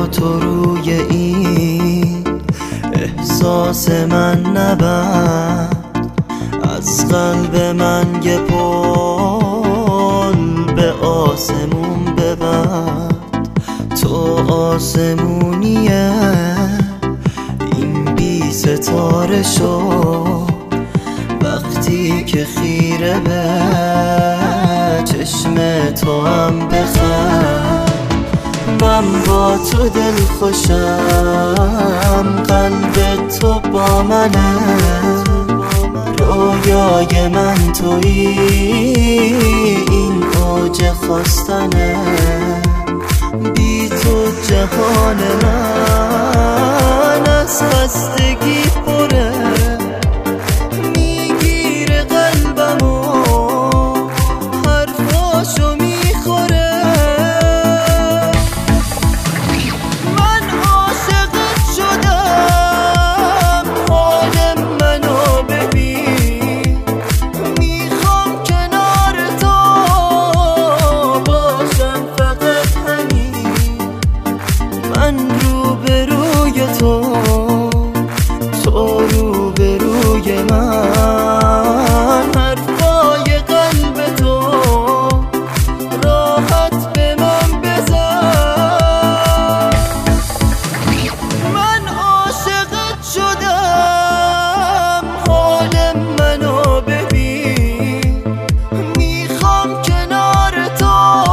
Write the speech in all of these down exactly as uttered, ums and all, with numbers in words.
تو روی این احساس من نبند، از قلب من یه پل به آسمون ببند. تو آسمونیه این بی ستاره شو، وقتی که خیره به چشم تو هم بخند. من با تو دل خوشم، قلب تو با منه، رویای من تویی این اوج خواستنه. بی تو جهان من از خستگی پره، میگیره قلبمو حرفاشو میخوره. من عاشقت شدم، حال منو ببین، میخوام کنار تو باشم فقط همین. من روبروی تو، تو روبروی من، حرفای قلب تو راحت به من بزن. من عاشقت شدم، حال منو ببین، میخوام کنار تو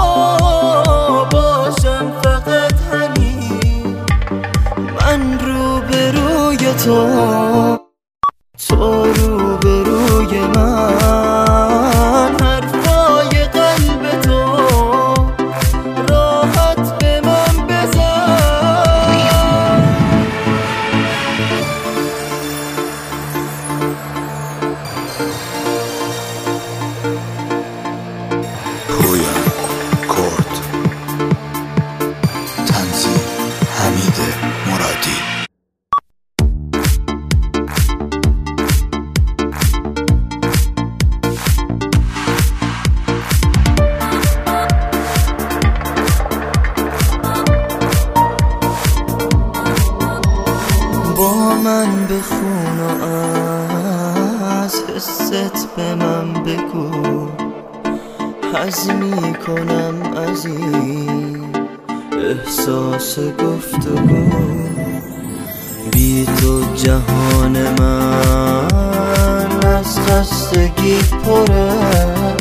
باشم فقط همین. من روبروی تو، تو روبروی من، حرفای قلب تو راحت به من بزن. پویان کرد، تنظیم حمید مرادی. با من بخون و از حست به من بگو، حظ میکنم از این احساس گفتگو. بی تو جهان من از خستگی پره،